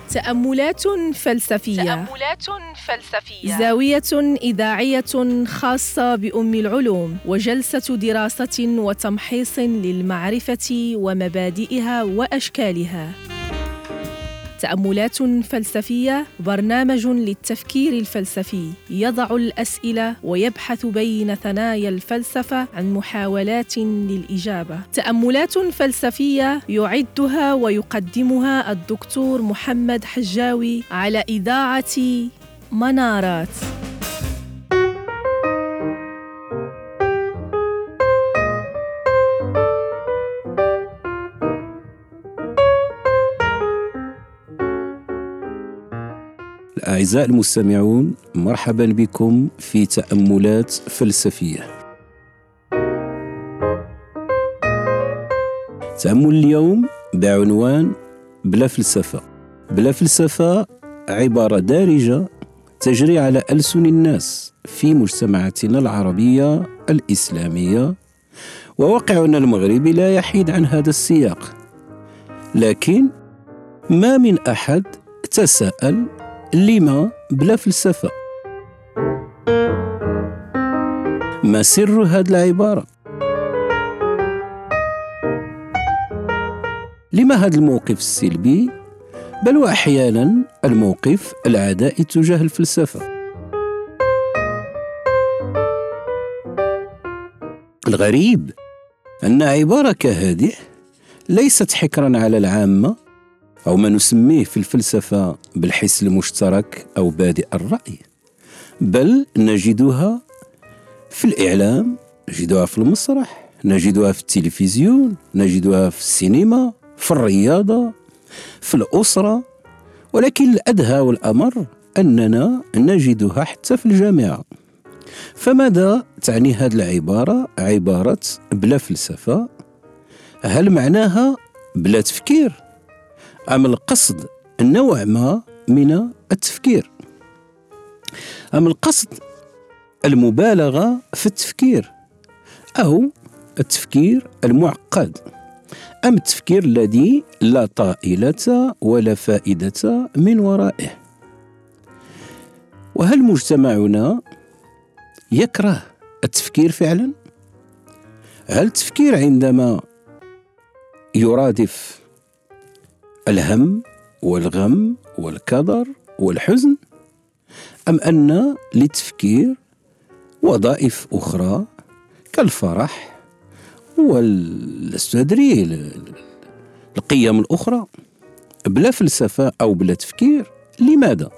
تأملات فلسفية. زاوية إذاعية خاصة بأم العلوم، وجلسة دراسة وتمحيص للمعرفة ومبادئها وأشكالها. تأملات فلسفية برنامج للتفكير الفلسفي، يضع الأسئلة ويبحث بين ثنايا الفلسفة عن محاولات للإجابة. تأملات فلسفية يعدها ويقدمها الدكتور محمد حجاوي على إذاعة منارات. أعزائي المستمعون، مرحبا بكم في تأملات فلسفية. تأمل اليوم بعنوان بلا فلسفة. بلا فلسفة عبارة دارجة تجري على ألسن الناس في مجتمعاتنا العربية الإسلامية، وواقعنا المغربي لا يحيد عن هذا السياق. لكن ما من أحد تساءل: لما بلا فلسفة؟ ما سر هذه العبارة؟ لما هذا الموقف السلبي، بل وأحيانا الموقف العدائي تجاه الفلسفة؟ الغريب أن عبارة كهذه ليست حكرا على العامة أو ما نسميه في الفلسفة بالحس المشترك أو بادئ الرأي، بل نجدها في الإعلام، نجدها في المسرح، نجدها في التلفزيون، نجدها في السينما، في الرياضة، في الأسرة، ولكن الأدهى والأمر أننا نجدها حتى في الجامعة. فماذا تعني هذه العبارة، عبارة بلا فلسفة؟ هل معناها بلا تفكير؟ أم القصد نوع ما من التفكير؟ أم القصد المبالغة في التفكير، أو التفكير المعقد، أم التفكير الذي لا طائلة ولا فائدة من ورائه؟ وهل مجتمعنا يكره التفكير فعلا؟ هل التفكير عندما يرادف الهم والغم والكدر والحزن، أم أن للتفكير وظائف أخرى كالفرح القيم الأخرى؟ بلا فلسفة أو بلا تفكير، لماذا؟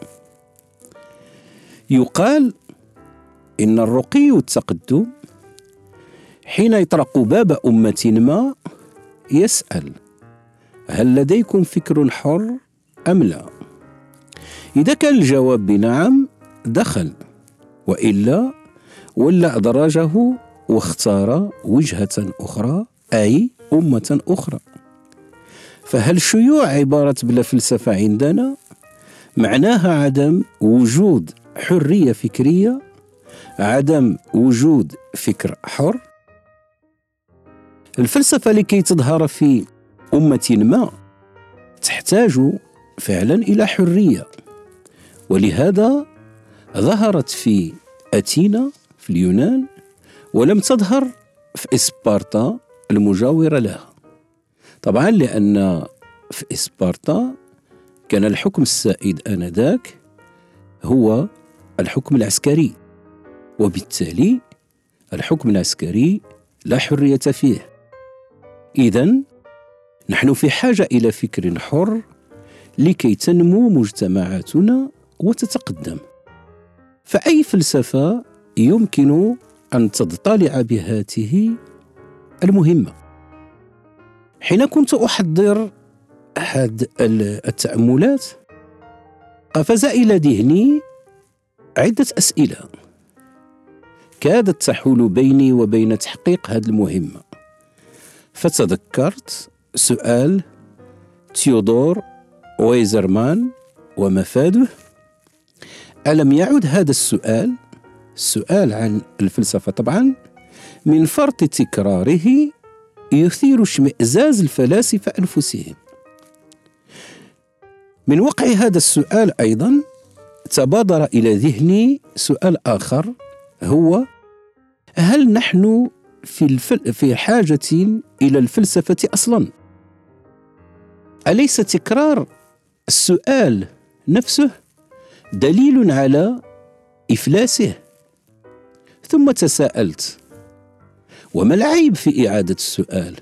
يقال إن الرقي والتقدم حين يطرق باب أمة ما يسأل: هل لديكم فكر حر أم لا؟ إذا كان الجواب بنعم دخل، وإلا ولا أدرجه واختار وجهة أخرى، أي أمة أخرى. فهل شيوع عبارة بلا فلسفة عندنا معناها عدم وجود حرية فكرية، عدم وجود فكر حر؟ الفلسفة لكي تظهر في أمة ما تحتاج فعلا إلى حرية، ولهذا ظهرت في أثينا في اليونان، ولم تظهر في إسبارتا المجاورة لها. طبعا لأن في إسبارتا كان الحكم السائد آنذاك هو الحكم العسكري، وبالتالي الحكم العسكري لا حرية فيه. إذن نحن في حاجة إلى فكر حر لكي تنمو مجتمعاتنا وتتقدم. فأي فلسفة يمكن أن تضطلع بهذه المهمة؟ حين كنت أحضر هذه التأملات قفز إلى ذهني عدة أسئلة كادت تحول بيني وبين تحقيق هذه المهمة. فتذكرت سؤال تيودور ويزرمان ومفاده. ألم يعد هذا السؤال عن الفلسفة طبعا من فرط تكراره يثير اشمئزاز الفلاسفة أنفسهم. من وقع هذا السؤال أيضا تبادر إلى ذهني سؤال آخر، هو هل نحن في حاجة إلى الفلسفة أصلا؟ أليس تكرار السؤال نفسه دليل على إفلاسه؟ ثم تساءلت، وما العيب في إعادة السؤال؟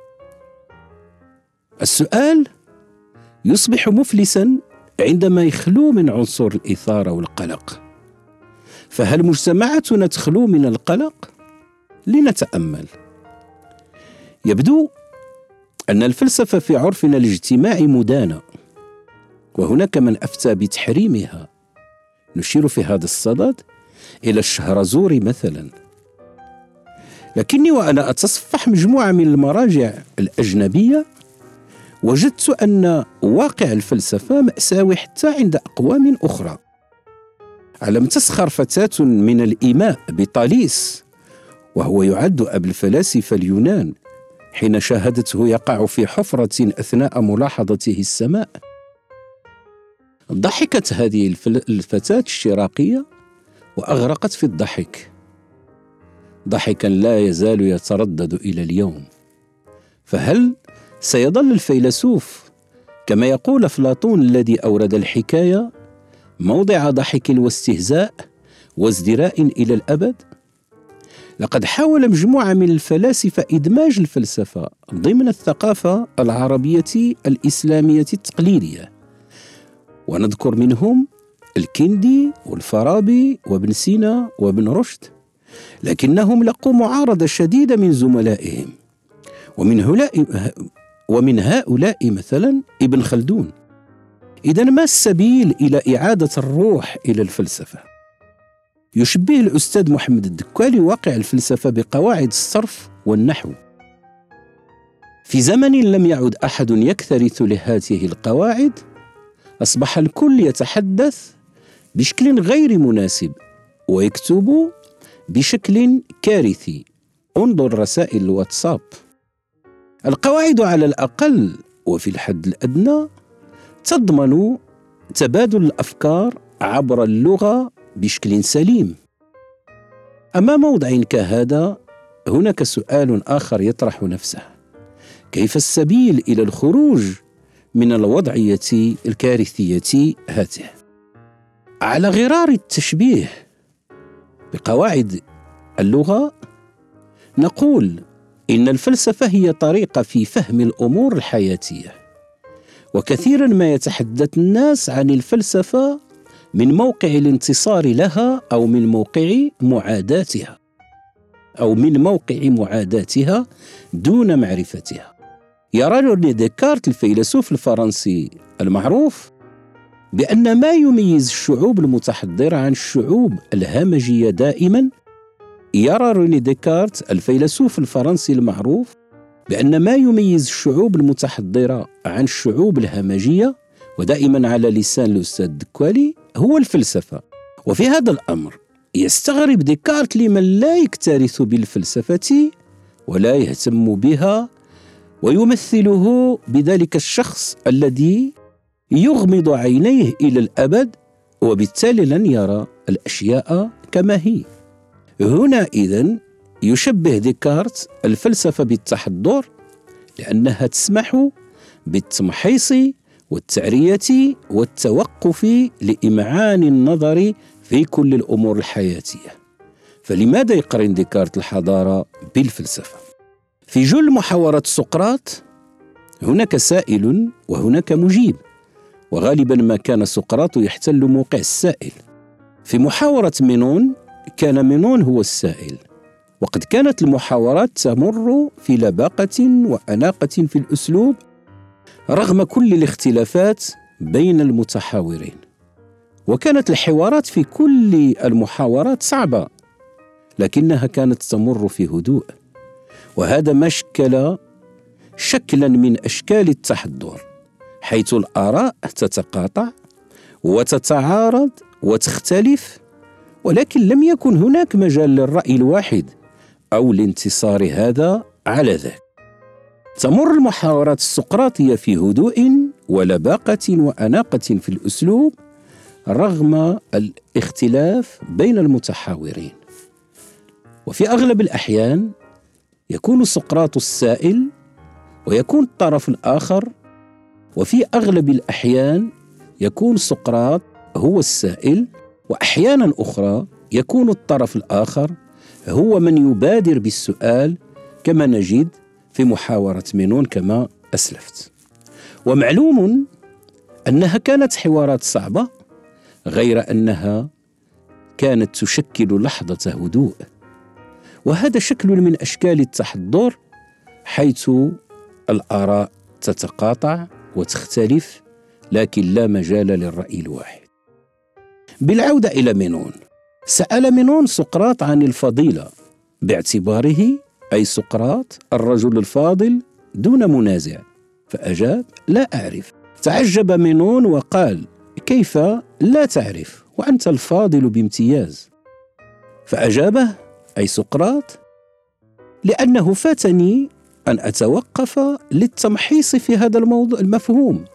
السؤال يصبح مفلسا عندما يخلو من عنصر الإثارة والقلق. فهل مجتمعاتنا تخلو من القلق؟ لنتأمل. يبدو أن الفلسفة في عرفنا الاجتماعي مدانة، وهناك من أفتى بتحريمها. نشير في هذا الصدد إلى الشهرزوري مثلا. لكني وأنا أتصفح مجموعة من المراجع الأجنبية وجدت أن واقع الفلسفة مأساوي حتى عند أقوام أخرى. ألم تسخر فتاة من الإيماء بطاليس، وهو يعد أب الفلاسفة اليونان، حين شاهدته يقع في حفرة أثناء ملاحظته السماء؟ ضحكت هذه الفتاة الشراقية وأغرقت في الضحك ضحكا لا يزال يتردد إلى اليوم. فهل سيظل الفيلسوف كما يقول أفلاطون الذي أورد الحكاية موضع ضحك واستهزاء وازدراء إلى الأبد؟ لقد حاول مجموعة من الفلاسفة إدماج الفلسفة ضمن الثقافة العربية الإسلامية التقليدية، ونذكر منهم الكندي والفارابي وابن سينا وابن رشد، لكنهم لقوا معارضة شديدة من زملائهم، ومن هؤلاء مثلا ابن خلدون. إذن ما السبيل إلى إعادة الروح إلى الفلسفة؟ يشبه الأستاذ محمد الدكوالي واقع الفلسفة بقواعد الصرف والنحو. في زمن لم يعد أحد يكترث لهذه القواعد، أصبح الكل يتحدث بشكل غير مناسب ويكتب بشكل كارثي. انظر رسائل الواتساب. القواعد على الأقل وفي الحد الأدنى تضمن تبادل الأفكار عبر اللغة بشكل سليم. أما موضع كهذا هناك سؤال آخر يطرح نفسه: كيف السبيل إلى الخروج من الوضعية الكارثية هذه؟ على غرار التشبيه بقواعد اللغة نقول إن الفلسفة هي طريقة في فهم الأمور الحياتية، وكثيرا ما يتحدث الناس عن الفلسفة من موقع الانتصار لها أو من موقع معاداتها دون معرفتها. يرى ريني ديكارت الفيلسوف الفرنسي المعروف بأن ما يميز الشعوب المتحضرة عن الشعوب الهمجية دائما، يرى ريني ديكارت الفيلسوف الفرنسي المعروف بأن ما يميز الشعوب المتحضرة عن الشعوب الهمجية، ودائما على لسان الأستاذ الدكوالي، هو الفلسفة. وفي هذا الأمر يستغرب ديكارت لمن لا يكترث بالفلسفة ولا يهتم بها، ويمثله بذلك الشخص الذي يغمض عينيه إلى الأبد وبالتالي لن يرى الأشياء كما هي. هنا إذن يشبه ديكارت الفلسفة بالتحضر، لأنها تسمح بالتمحيص والتعرية والتوقف لإمعان النظر في كل الأمور الحياتية. فلماذا يقارن ديكارت الحضارة بالفلسفة؟ في جل محاورة سقراط هناك سائل وهناك مجيب، وغالبا ما كان سقراط يحتل موقع السائل. في محاورة مينون كان مينون هو السائل، وقد كانت المحاورات تمر في لباقة وأناقة في الأسلوب رغم كل الاختلافات بين المتحاورين، وكانت الحوارات في كل المحاورات صعبة، لكنها كانت تمر في هدوء. وهذا ما شكل شكلا من أشكال التحضر، حيث الآراء تتقاطع وتتعارض وتختلف، ولكن لم يكن هناك مجال للرأي الواحد أو الانتصار هذا على ذاك. تمر المحاورات السقراطية في هدوء ولباقة وأناقة في الأسلوب رغم الاختلاف بين المتحاورين. وفي أغلب الأحيان يكون سقراط السائل ويكون الطرف الآخر، وفي أغلب الأحيان يكون سقراط هو السائل، وأحيانا أخرى يكون الطرف الآخر هو من يبادر بالسؤال، كما نجد في محاورة مينون كما أسلفت. ومعلوم أنها كانت حوارات صعبة، غير أنها كانت تشكل لحظة هدوء، وهذا شكل من أشكال التحضر، حيث الآراء تتقاطع وتختلف، لكن لا مجال للرأي الواحد. بالعودة إلى مينون، سأل مينون سقراط عن الفضيلة باعتباره، أي سقراط الرجل الفاضل، دون منازع، فأجاب: لا أعرف. تعجب مينون وقال: كيف لا تعرف وأنت الفاضل بامتياز؟ فأجابه أي سقراط: لأنه فاتني أن أتوقف للتمحيص في هذا الموضوع المفهوم،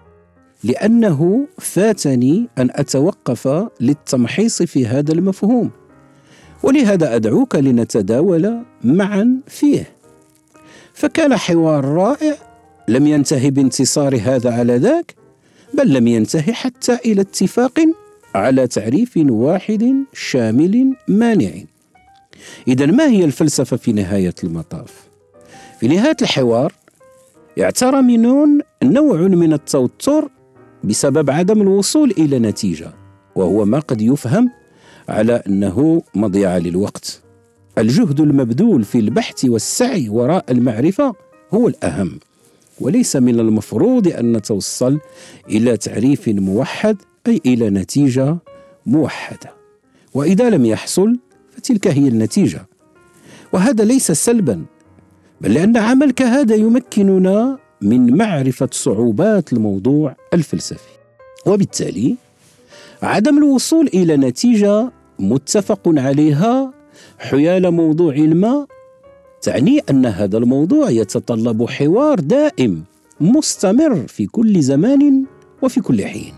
لأنه فاتني أن أتوقف للتمحيص في هذا المفهوم، ولهذا أدعوك لنتداول معا فيه. فكان حوار رائع، لم ينتهي بانتصار هذا على ذاك، بل لم ينتهي حتى إلى اتفاق على تعريف واحد شامل مانع. إذن ما هي الفلسفة في نهاية المطاف؟ في نهاية الحوار اعترى مينون نوع من التوتر بسبب عدم الوصول إلى نتيجة، وهو ما قد يفهم على أنه مضيعة للوقت. الجهد المبذول في البحث والسعي وراء المعرفة هو الأهم، وليس من المفروض أن نتوصل إلى تعريف موحد، أي إلى نتيجة موحدة، وإذا لم يحصل فتلك هي النتيجة. وهذا ليس سلبا، بل لأن عمل كهذا يمكننا من معرفة صعوبات الموضوع الفلسفي، وبالتالي عدم الوصول إلى نتيجة متفق عليها حيال موضوع ما تعني أن هذا الموضوع يتطلب حوار دائم مستمر في كل زمان وفي كل حين.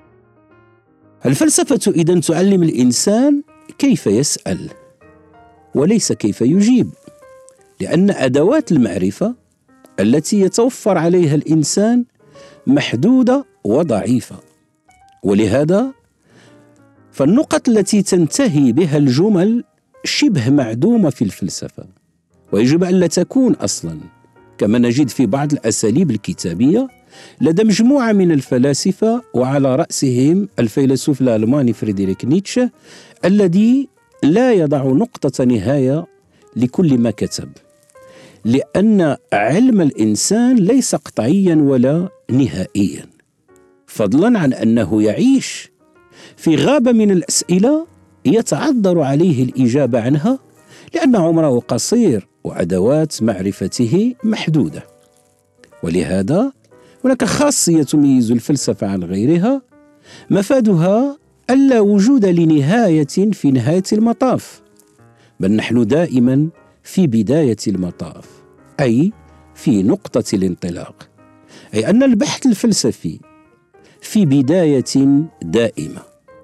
الفلسفة إذن تعلم الإنسان كيف يسأل وليس كيف يجيب، لأن أدوات المعرفة التي يتوفر عليها الإنسان محدودة وضعيفة، ولهذا فالنقط التي تنتهي بها الجمل شبه معدومة في الفلسفة، ويجب أن لا تكون أصلا، كما نجد في بعض الأساليب الكتابية لدى مجموعة من الفلاسفة، وعلى رأسهم الفيلسوف الألماني فريدريك نيتشه، الذي لا يضع نقطة نهاية لكل ما كتب، لأن علم الإنسان ليس قطعيا ولا نهائيا، فضلا عن أنه يعيش في غابة من الأسئلة يتعذر عليه الإجابة عنها، لأن عمره قصير وأدوات معرفته محدودة. ولهذا هناك خاصية تميز الفلسفة عن غيرها، مفادها ألا وجود لنهاية في نهاية المطاف، بل نحن دائما في بداية المطاف، أي في نقطة الانطلاق، أي أن البحث الفلسفي في بداية دائمة،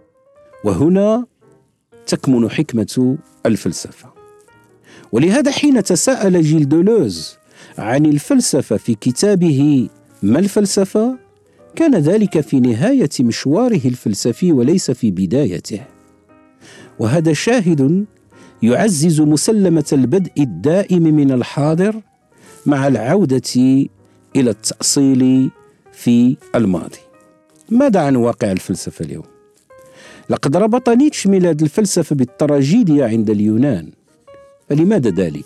وهنا تكمن حكمة الفلسفة. ولهذا حين تساءل جيل دولوز عن الفلسفة في كتابه ما الفلسفة، كان ذلك في نهاية مشواره الفلسفي وليس في بدايته، وهذا شاهد يعزز مسلمة البدء الدائم من الحاضر مع العودة إلى التأصيل في الماضي. ماذا عن واقع الفلسفة اليوم؟ لقد ربط نيتشه ميلاد الفلسفة بالتراجيديا عند اليونان، فلماذا ذلك؟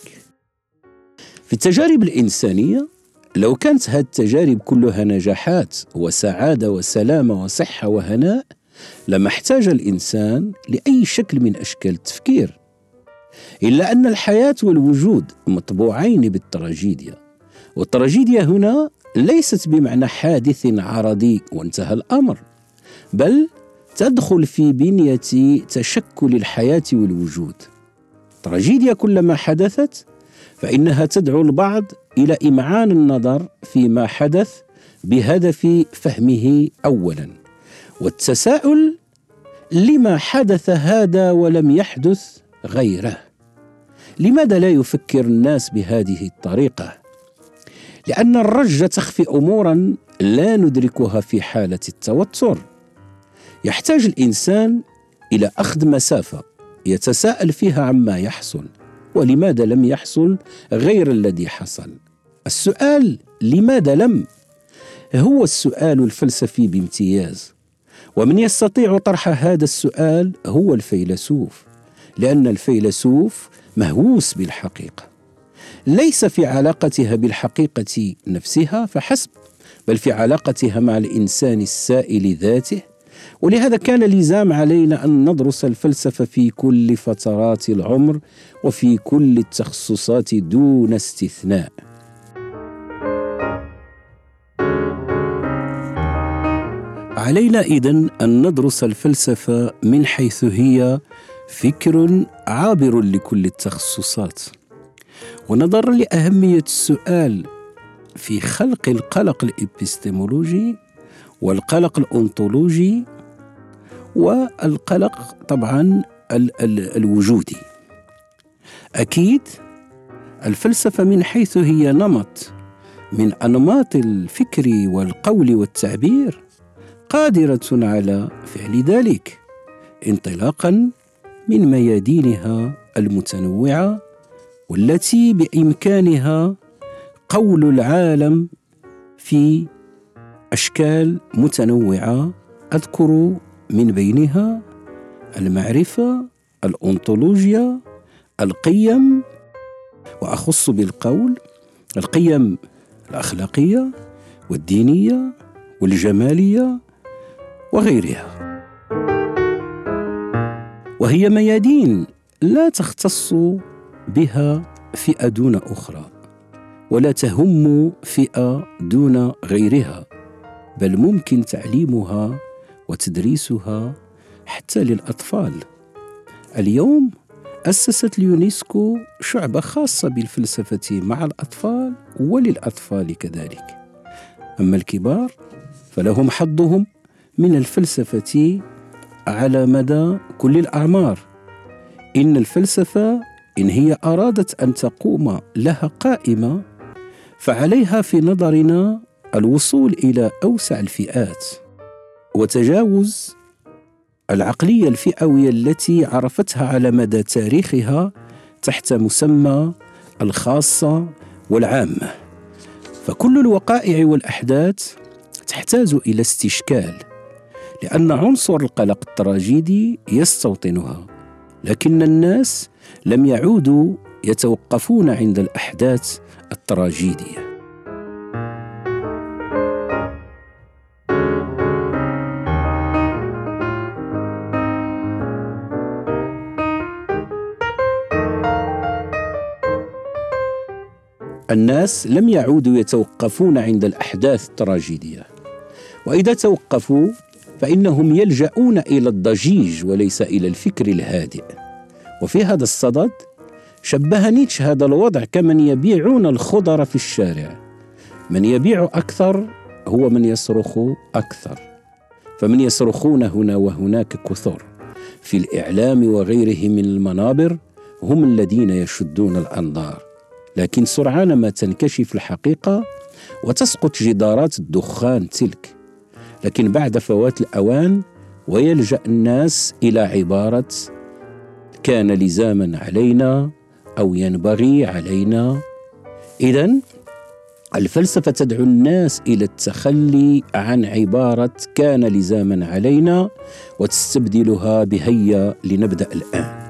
في التجارب الإنسانية لو كانت هذه التجارب كلها نجاحات وسعادة وسلامة وصحة وهناء، لما احتاج الإنسان لأي شكل من أشكال التفكير، إلا أن الحياة والوجود مطبوعين بالتراجيديا، والتراجيديا هنا ليست بمعنى حادث عرضي وانتهى الأمر، بل تدخل في بنية تشكل الحياة والوجود. التراجيديا كلما حدثت فإنها تدعو البعض إلى إمعان النظر فيما حدث بهدف فهمه أولا، والتساؤل لما حدث هذا ولم يحدث غيره؟ لماذا لا يفكر الناس بهذه الطريقة؟ لأن الرجة تخفي أمورا لا ندركها في حالة التوتر. يحتاج الإنسان إلى أخذ مسافة يتساءل فيها عما يحصل، ولماذا لم يحصل غير الذي حصل. السؤال لماذا لم هو السؤال الفلسفي بامتياز، ومن يستطيع طرح هذا السؤال هو الفيلسوف، لأن الفيلسوف مهووس بالحقيقة، ليس في علاقتها بالحقيقة نفسها فحسب، بل في علاقتها مع الإنسان السائل ذاته. ولهذا كان لزام علينا أن ندرس الفلسفة في كل فترات العمر وفي كل التخصصات دون استثناء. علينا إذن أن ندرس الفلسفة من حيث هي فكر عابر لكل التخصصات، ونظرا لأهمية السؤال في خلق القلق الإبستمولوجي والقلق الأنطولوجي والقلق طبعا الوجودي. أكيد الفلسفة من حيث هي نمط من أنماط الفكر والقول والتعبير قادرة على فعل ذلك انطلاقا من ميادينها المتنوعة، والتي بإمكانها قول العالم في أشكال متنوعة. أذكر من بينها المعرفة، الأنطولوجيا، القيم، وأخص بالقول القيم الأخلاقية والدينية والجمالية وغيرها. وهي ميادين لا تختص بها فئة دون أخرى، ولا تهم فئة دون غيرها، بل ممكن تعليمها وتدريسها حتى للأطفال. اليوم أسست اليونسكو شعبة خاصة بالفلسفة مع الأطفال وللأطفال كذلك. أما الكبار فلهم حظهم من الفلسفة على مدى كل الأعمار. إن الفلسفة إن هي أرادت أن تقوم لها قائمة، فعليها في نظرنا الوصول إلى أوسع الفئات وتجاوز العقلية الفئوية التي عرفتها على مدى تاريخها تحت مسمى الخاصة والعامة. فكل الوقائع والأحداث تحتاج إلى استشكال، لأن عنصر القلق التراجيدي يستوطنها، لكن الناس لم يعودوا يتوقفون عند الأحداث التراجيدية. الناس لم يعودوا يتوقفون عند الأحداث التراجيدية، وإذا توقفوا فإنهم يلجؤون إلى الضجيج وليس إلى الفكر الهادئ. وفي هذا الصدد شبه نيتشه هذا الوضع كمن يبيعون الخضر في الشارع، من يبيع أكثر هو من يصرخ أكثر، فمن يصرخون هنا وهناك كثر في الإعلام وغيره من المنابر هم الذين يشدون الأنظار، لكن سرعان ما تنكشف الحقيقة وتسقط جدارات الدخان تلك. لكن بعد فوات الأوان ويلجأ الناس إلى عبارة كان لزاما علينا أو ينبغي علينا. إذن الفلسفة تدعو الناس إلى التخلي عن عبارة كان لزاما علينا وتستبدلها بهيا لنبدأ الآن.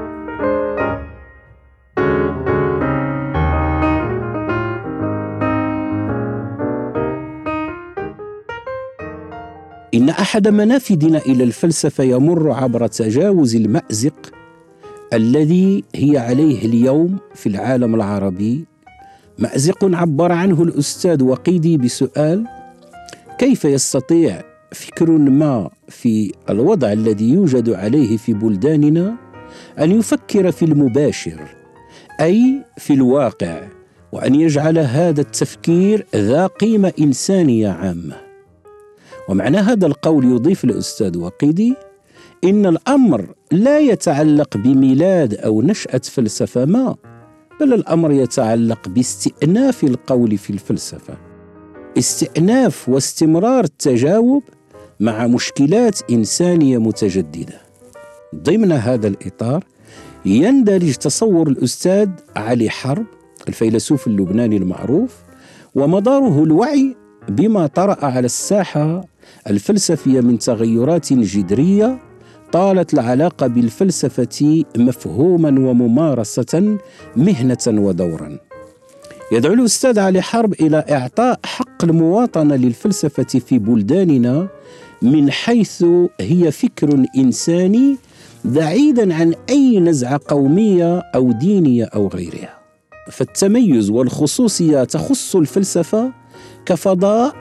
إن أحد منافذنا إلى الفلسفة يمر عبر تجاوز المأزق الذي هي عليه اليوم في العالم العربي، مأزق عبر عنه الأستاذ وقيدي بسؤال: كيف يستطيع فكر ما في الوضع الذي يوجد عليه في بلداننا أن يفكر في المباشر، أي في الواقع، وأن يجعل هذا التفكير ذا قيمة إنسانية عامة. ومعنى هذا القول يضيف الأستاذ وقيدي إن الأمر لا يتعلق بميلاد أو نشأة فلسفة ما، بل الأمر يتعلق باستئناف القول في الفلسفة، استئناف واستمرار التجاوب مع مشكلات إنسانية متجددة. ضمن هذا الإطار يندرج تصور الأستاذ علي حرب الفيلسوف اللبناني المعروف، ومداره الوعي بما طرأ على الساحة الفلسفية من تغيرات جذرية طالت العلاقة بالفلسفة مفهوما وممارسة، مهنة ودورا. يدعو الأستاذ علي حرب إلى إعطاء حق المواطنة للفلسفة في بلداننا من حيث هي فكر إنساني بعيدا عن أي نزعة قومية أو دينية أو غيرها. فالتميز والخصوصية تخص الفلسفة كفضاء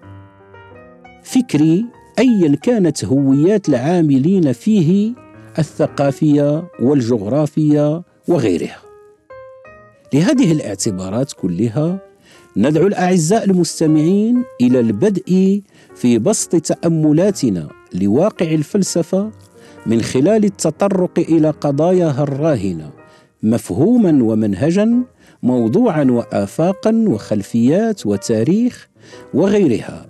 فكري أيا كانت هويات العاملين فيه الثقافية والجغرافية وغيرها. لهذه الاعتبارات كلها ندعو الأعزاء المستمعين إلى البدء في بسط تأملاتنا لواقع الفلسفة من خلال التطرق إلى قضاياها الراهنة مفهوما ومنهجا، موضوعا وآفاقا وخلفيات وتاريخ وغيرها.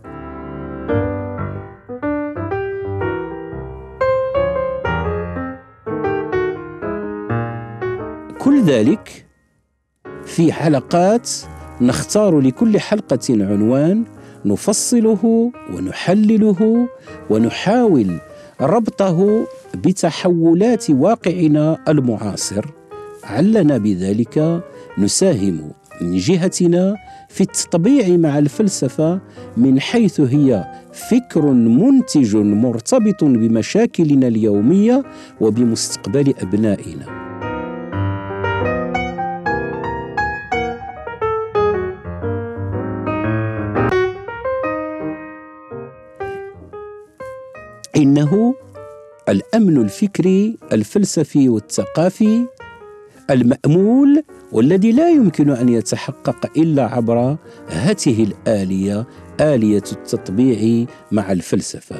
كل ذلك في حلقات نختار لكل حلقة عنوان نفصله ونحلله ونحاول ربطه بتحولات واقعنا المعاصر، علنا بذلك نساهم من جهتنا في التطبيع مع الفلسفة من حيث هي فكر منتج مرتبط بمشاكلنا اليومية وبمستقبل أبنائنا. إنه الأمن الفكري الفلسفي والثقافي المأمول، والذي لا يمكن أن يتحقق إلا عبر هذه الآلية، آلية التطبيع مع الفلسفة.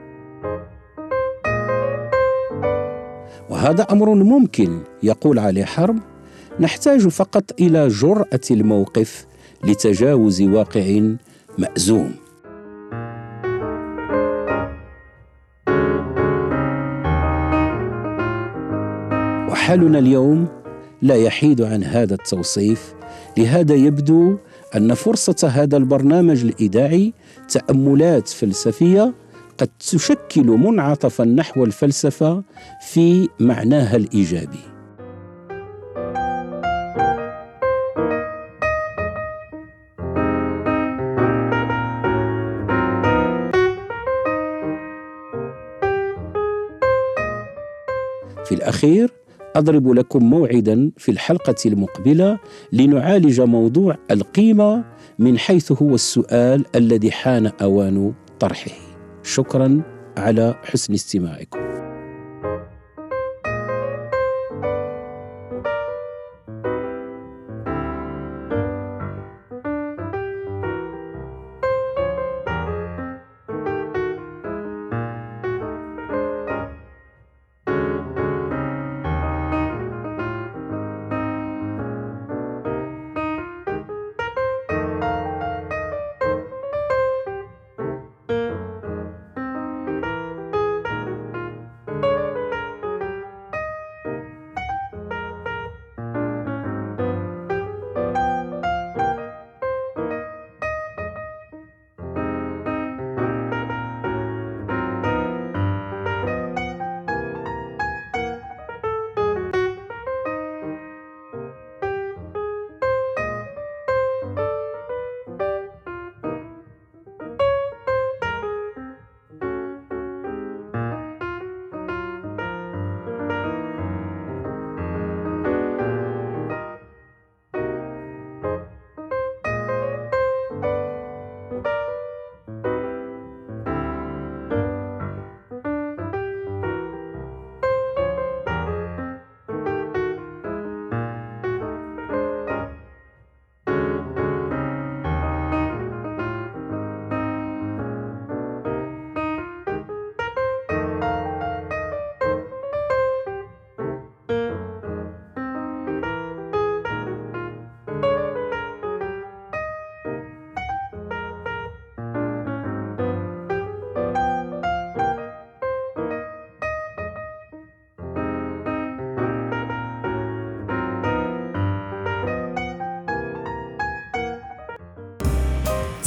وهذا أمر ممكن، يقول علي حرب، نحتاج فقط إلى جرأة الموقف لتجاوز واقع مأزوم. وحالنا اليوم لا يحيد عن هذا التوصيف، لهذا يبدو أن فرصة هذا البرنامج الإذاعي تأملات فلسفية قد تشكل منعطفا نحو الفلسفة في معناها الإيجابي. في الأخير أضرب لكم موعدا في الحلقة المقبلة لنعالج موضوع القيمة من حيث هو السؤال الذي حان أوان طرحه. شكرا على حسن استماعكم.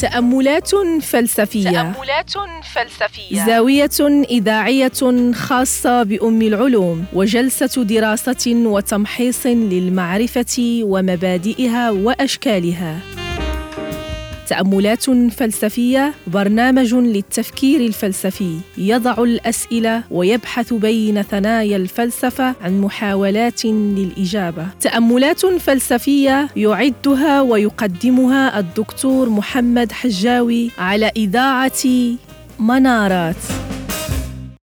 تأملات فلسفية. زاوية إذاعية خاصة بأم العلوم، وجلسة دراسة وتمحيص للمعرفة ومبادئها وأشكالها. تأملات فلسفية برنامج للتفكير الفلسفي، يضع الأسئلة ويبحث بين ثنايا الفلسفة عن محاولات للإجابة. تأملات فلسفية يعدها ويقدمها الدكتور محمد حجاوي على إذاعة منارات.